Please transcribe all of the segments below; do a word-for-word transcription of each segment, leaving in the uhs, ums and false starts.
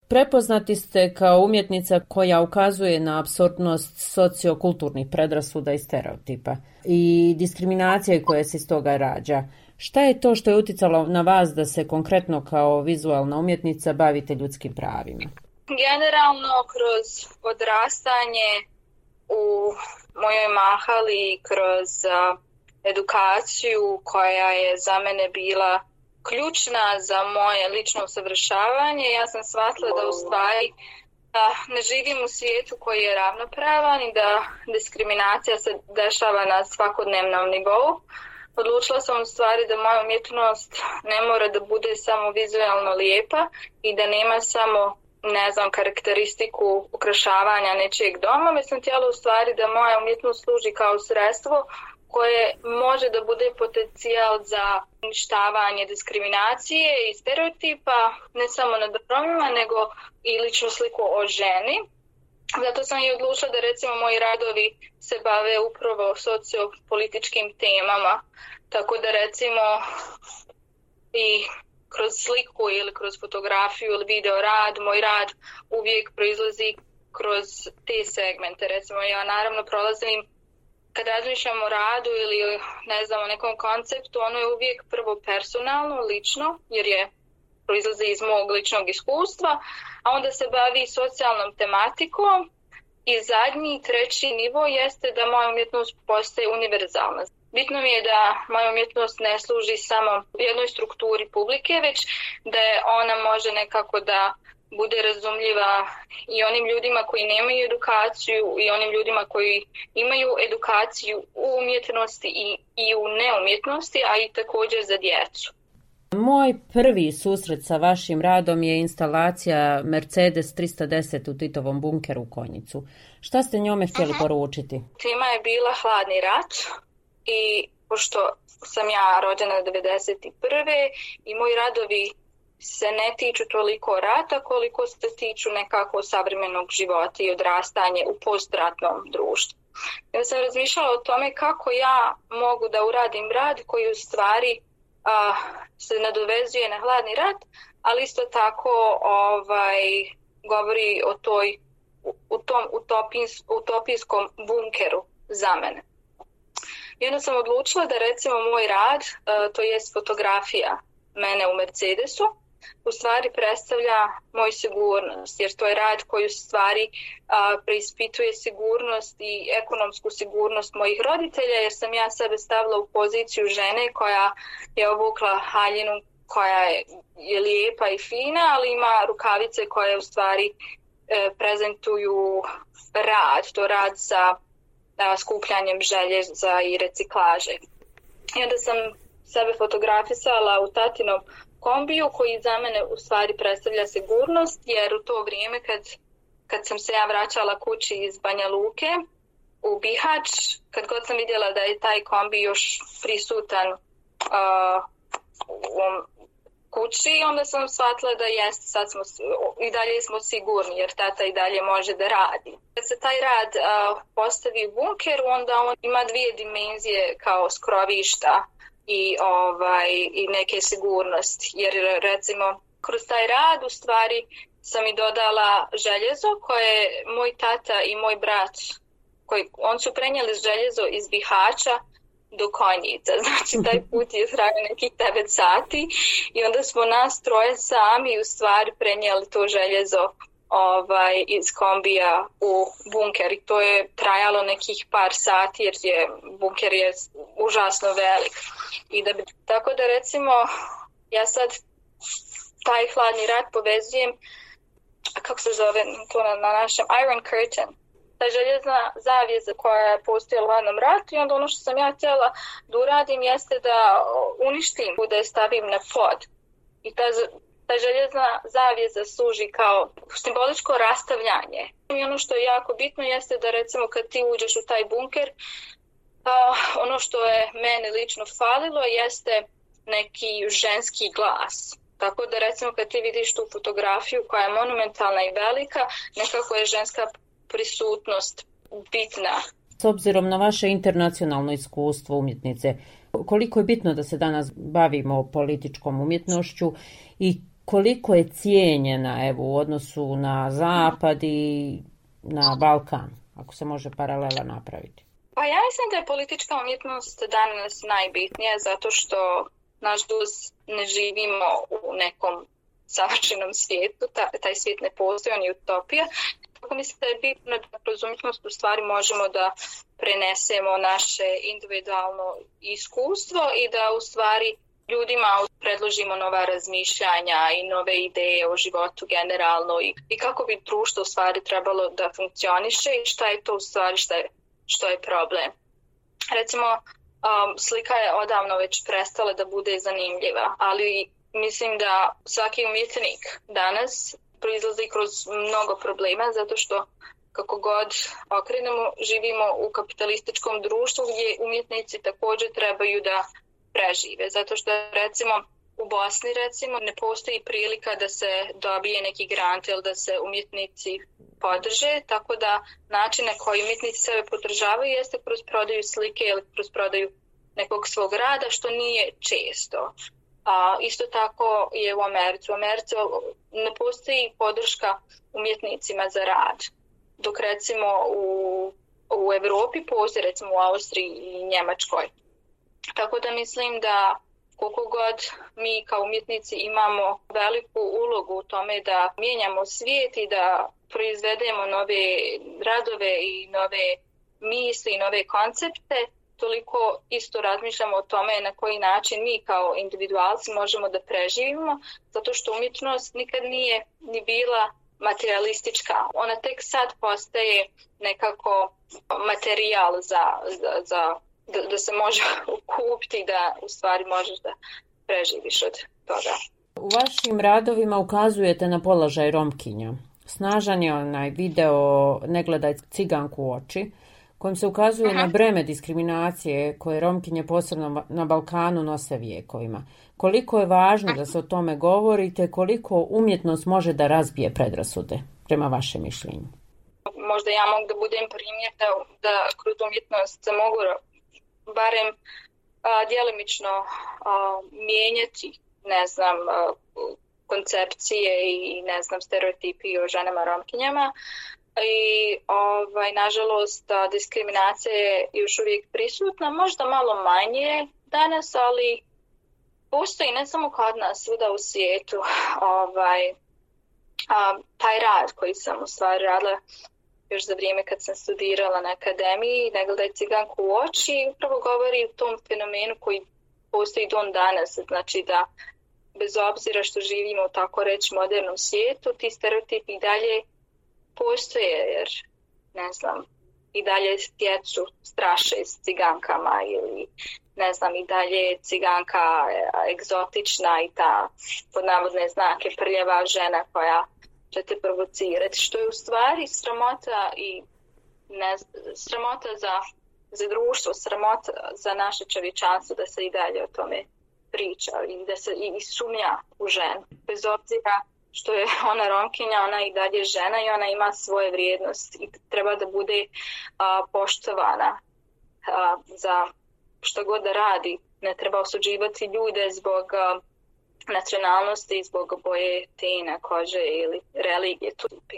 Prepoznati ste kao umjetnica koja ukazuje na apsurdnost sociokulturnih predrasuda i stereotipa i diskriminacije koje se iz toga rađa. Šta je to što je uticalo na vas da se konkretno kao vizualna umjetnica bavite ljudskim pravima? Generalno kroz odrastanje u mojoj mahali, kroz uh, edukaciju koja je za mene bila ključna za moje lično usavršavanje, ja sam shvatila da u stvari uh, ne živim u svijetu koji je ravnopravan i da diskriminacija se dešava na svakodnevnom nivou. Odlučila sam u stvari da moja umjetnost ne mora da bude samo vizualno lijepa i da nema samo, ne znam, karakteristiku ukrašavanja nečijeg doma, već sam htjela u stvari da moja umjetnost služi kao sredstvo koje može da bude potencijal za uništavanje diskriminacije i stereotipa, ne samo nad Romima, nego i ličnu sliku o ženi. Zato sam i odlučila da recimo moji radovi se bave upravo sociopolitičkim temama, tako da recimo i kroz sliku ili kroz fotografiju ili video rad, moj rad uvijek proizlazi kroz te segmente. Recimo ja naravno prolazim, kad razmišljam o radu ili ne znam o nekom konceptu, ono je uvijek prvo personalno, lično, jer je proizlazi iz mog ličnog iskustva, a onda se bavi socijalnom tematikom i zadnji, treći nivo jeste da moja umjetnost postaje univerzalna. Bitno mi je da moja umjetnost ne služi samo jednoj strukturi publike, već da je ona može nekako da bude razumljiva i onim ljudima koji nemaju edukaciju i onim ljudima koji imaju edukaciju u umjetnosti i, i u neumjetnosti, a i također za djecu. Moj prvi susret sa vašim radom je instalacija Mercedes tristo deset u Titovom bunkeru u Konjicu. Šta ste njome htjeli uh-huh. poručiti? Tema je bila hladni rat i pošto sam ja rođena devedeset prve i moji radovi se ne tiču toliko rata koliko se tiču nekako savremenog života i odrastanje u postratnom društvu. Ja sam razmišljala o tome kako ja mogu da uradim rad koji u stvari a, se nadovezuje na hladni rat, ali isto tako ovaj, govori o toj, u tom utopijs, utopijskom bunkeru za mene. I onda sam odlučila da recimo moj rad, a, to jest fotografija mene u Mercedesu, u stvari predstavlja moju sigurnost, jer to je rad koji u stvari a, preispituje sigurnost i ekonomsku sigurnost mojih roditelja, jer sam ja sebe stavila u poziciju žene koja je obukla haljinu koja je, je lijepa i fina, ali ima rukavice koje u stvari e, prezentuju rad, to rad sa a, skupljanjem željeza i reciklaže. I onda sam sebe fotografisala u tatinom kombiju koji za mene u stvari predstavlja sigurnost, jer u to vrijeme kad, kad sam se ja vraćala kući iz Banja Luke u Bihać, kad god sam vidjela da je taj kombi još prisutan uh, u kući, onda sam shvatila da jest, sad smo i dalje smo sigurni jer tata i dalje može da radi. Kad se taj rad uh, postavi u bunkeru, onda on ima dvije dimenzije kao skrovišta i ovaj i neke sigurnosti, jer recimo kroz taj rad u stvari sam i dodala željezo koje moj tata i moj brat, koji on su prenijeli željezo iz Bihaća do Konjica, znači taj put je trajao nekih devet sati i onda smo nas troje sami u stvari prenijeli to željezo ovaj iz kombija u bunker i to je trajalo nekih par sati jer je bunker je užasno velik. I da bi, tako da recimo ja sad taj hladni rat povezujem, kako se zove to na, na našem Iron Curtain, ta željezna zavjeza koja je postojala u hladnom ratu i onda ono što sam ja htjela da uradim jeste da uništim, da je stavim na pod. I ta Ta željezna zavjeza služi kao simboličko rastavljanje. I ono što je jako bitno jeste da recimo kad ti uđeš u taj bunker, uh, ono što je meni lično falilo jeste neki ženski glas. Tako da recimo kad ti vidiš tu fotografiju koja je monumentalna i velika, nekako je ženska prisutnost bitna. S obzirom na vaše internacionalno iskustvo umjetnice, koliko je bitno da se danas bavimo političkom umjetnošću i koliko je cijenjena evo, u odnosu na Zapad i na Balkan, ako se može paralela napraviti? Pa ja mislim da je politička umjetnost danas najbitnija zato što nažalost ne živimo u nekom savršenom svijetu, Ta, taj svijet ne postoji, on je utopija. Tako mislim da je bitno da kroz umjetnost u stvari možemo da prenesemo naše individualno iskustvo i da u stvari ljudima predložimo nova razmišljanja i nove ideje o životu generalno i, i kako bi društvo u stvari trebalo da funkcioniše i šta je to u stvari šta je, što je problem. Recimo, um, slika je odavno već prestala da bude zanimljiva, ali mislim da svaki umjetnik danas proizlazi kroz mnogo problema zato što kako god okrenemo, živimo u kapitalističkom društvu gdje umjetnici također trebaju da prežive. Zato što recimo u Bosni recimo ne postoji prilika da se dobije neki grant ili da se umjetnici podrže, tako da način na koji umjetnici sebe podržavaju jeste kroz prodaju slike ili kroz prodaju nekog svog rada, što nije često. A, isto tako je u Americi. U Americi ne postoji podrška umjetnicima za rad. Dok recimo u, u Europi postoji, recimo u Austriji i Njemačkoj. Tako da mislim da koliko god mi kao umjetnici imamo veliku ulogu u tome da mijenjamo svijet i da proizvedemo nove radove i nove misli i nove koncepte, toliko isto razmišljamo o tome na koji način mi kao individualci možemo da preživimo, zato što umjetnost nikad nije ni bila materialistička. Ona tek sad postaje nekako materijal za, za, za da, da se može kupiti, da u stvari možeš da preživiš od toga. U vašim radovima ukazujete na položaj Romkinja. Snažan je onaj video Ne gledaj ciganku u oči, kojim se ukazuje Aha. na breme diskriminacije koje Romkinje posebno na Balkanu nose vijekovima. Koliko je važno da se o tome govori, te koliko umjetnost može da razbije predrasude, prema vašem mišljenju? Možda ja mogu da budem primjer da, da kroz umjetnost se mogu barem a, djelimično a, mijenjati, ne znam, a, koncepcije i ne znam, stereotipi o ženama Romkinjama. I ovaj, nažalost diskriminacija je još uvijek prisutna, možda malo manje danas, ali postoji ne samo kod nas, svuda u svijetu. Ovaj, a, taj rad koji sam u stvari radila još za vrijeme kad sam studirala na akademiji, Ne gledaj ciganku u oči, upravo govori o tom fenomenu koji postoji do danas, znači da bez obzira što živimo u tako reći modernom svijetu, ti stereotipi i dalje postoje, jer ne znam, i dalje djecu straše s cigankama ili ne znam, i dalje je ciganka egzotična i ta pod navodne znake prljava žena koja će te provocirati, što je u stvari sramota i ne, sramota za, za društvo, sramota za naše čovječanstvo da se i dalje o tome priča i da se i, i sumnja u ženu. Bez obzira što je ona Romkinja, ona i dalje žena i ona ima svoje vrijednosti i treba da bude a, poštovana a, za što god da radi. Ne treba osuđivati ljude zbog a, nacionalnosti, zbog boje tena, kože ili religije.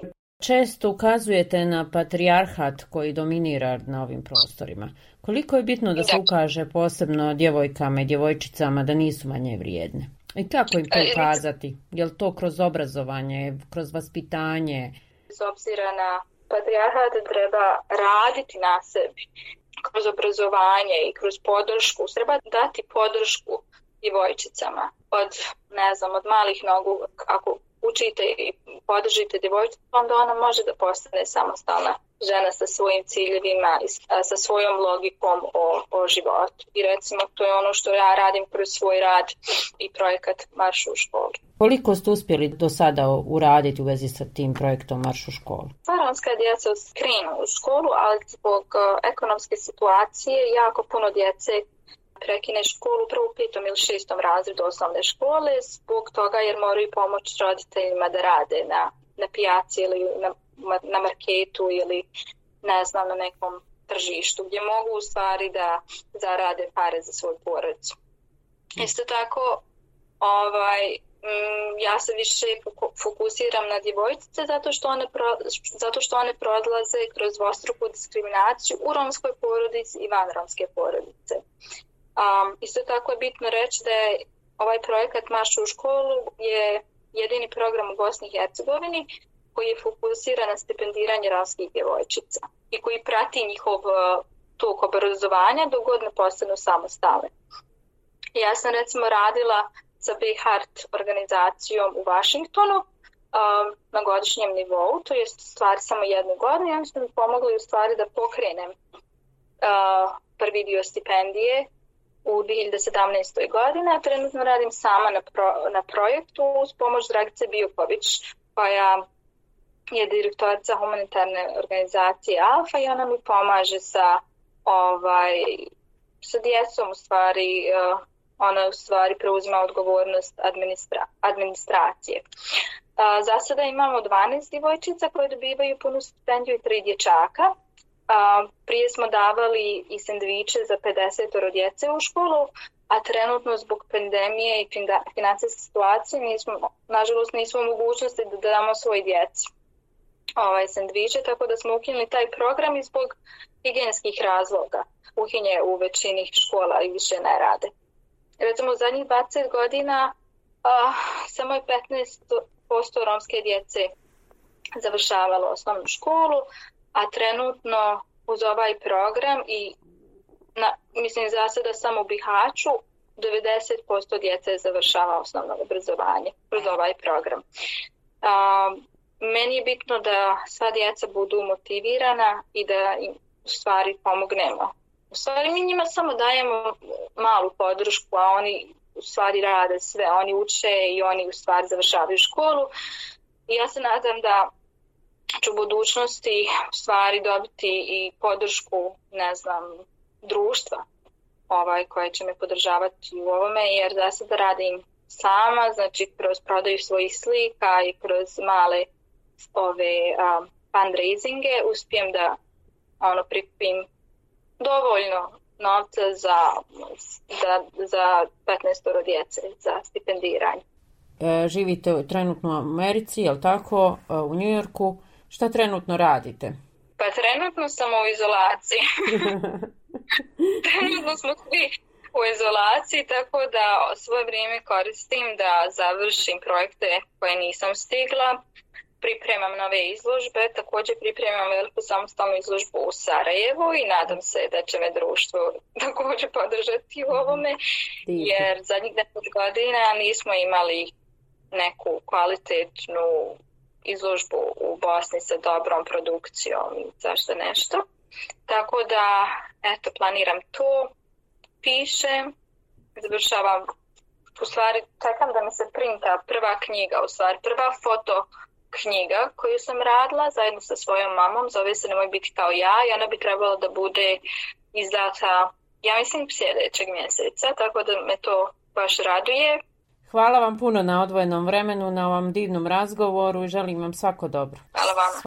Često ukazujete na patrijarhat koji dominira na ovim prostorima. Koliko je bitno da se ukaže posebno djevojkama i djevojčicama da nisu manje vrijedne? I kako im to ukazati? Je li to kroz obrazovanje, kroz vaspitanje? Bez obzira na patrijarhat treba raditi na sebi. Kroz obrazovanje i kroz podršku. Treba dati podršku djevojčicama. Od, ne znam, od malih nogu, ako učite i podržite djevojčicu, onda ona može da postane samostalna žena sa svojim ciljevima i sa svojom logikom o, o životu. I recimo to je ono što ja radim kroz svoj rad i projekat Marš u školu. Koliko ste uspjeli do sada uraditi u vezi sa tim projektom Marš u školu? Romska djeca krenu u školu, ali zbog ekonomske situacije jako puno djece prekine školu prvo u petom ili šestom razredu osnovne škole zbog toga jer moraju pomoći roditeljima da rade na, na pijaci ili na, na marketu ili ne znam na nekom tržištu gdje mogu u stvari da zarade pare za svoju porodicu. Isto tako ovaj, ja se više fokusiram na djevojčice zato što one, pro, zato što one prolaze kroz dvostruku diskriminaciju u romskoj porodici i van romske porodice. Um, isto tako je bitno reći da je ovaj projekat Marš u školu je jedini program u Bosni i Hercegovini koji je fokusiran na stipendiranje romskih djevojčica i koji prati njihov tok obrazovanja dok god ne postanu samostalne. Ja sam recimo radila sa Be Heart organizacijom u Washingtonu um, na godišnjem nivou, to je stvari samo jednu godinu, i oni su mi pomogli u stvari da pokrenem uh, prvi dio stipendije u dvije hiljade sedamnaestoj. godine, a trenutno radim sama na, pro, na projektu uz pomoć Dragice Bijuković, koja je direktorica humanitarne organizacije Alfa i ona mi pomaže sa, ovaj, sa djecom u stvari, uh, ona u stvari preuzima odgovornost administra, administracije. Uh, za sada imamo dvanaest djevojčica koje dobivaju punu stipendiju i tri dječaka. Uh, prije smo davali i sendviče za pedeset djece u školu, a trenutno zbog pandemije i financijske situacije nismo, nažalost nismo u mogućnosti da damo svoj djeci ovaj sendviče, tako da smo ukinuli taj program i zbog higijenskih razloga. Kuhinje u većini škola i više ne rade. Recimo, u zadnjih dvadeset godina uh, samo je petnaest posto romske djece završavalo osnovnu školu, a trenutno uz ovaj program i na, mislim za sada samo u Bihaću devedeset posto djece završava osnovno obrazovanje kroz ovaj program. Uh, meni je bitno da sva djeca budu motivirana i da im u stvari pomognemo. U stvari mi njima samo dajemo malu podršku, a oni u stvari rade sve, oni uče i oni u stvari završavaju školu. I ja se nadam da ću u budućnosti u stvari dobiti i podršku, ne znam, društva ovaj, koje će me podržavati u ovome, jer za sada radim sama, znači kroz prodaju svojih slika i kroz male ove um, fundraisinge uspijem da ono prikupim dovoljno novca za, za, za petnaest djece za stipendiranje. E, živite trenutno u Americi, je li tako, u New Yorku. Šta trenutno radite? Pa trenutno sam u izolaciji. Trenutno smo svi u izolaciji, tako da svoje vrijeme koristim da završim projekte koje nisam stigla. Pripremam nove izložbe, također pripremam veliku samostalnu izložbu u Sarajevu i nadam se da će me društvo također podržati u ovome, jer zadnjih deset godina nismo imali neku kvalitetnu izložbu u Bosni sa dobrom produkcijom i zašto nešto. Tako da, eto, planiram to, pišem, završavam, u stvari čekam da mi se printa prva knjiga, u stvari prva foto knjiga koju sam radila zajedno sa svojom mamom, zove se Nemoj biti kao ja i ona bi trebala da bude izdata, ja mislim, sljedećeg mjeseca, tako da me to baš raduje. Hvala vam puno na odvojenom vremenu, na ovom divnom razgovoru i želim vam svako dobro. Hvala vama.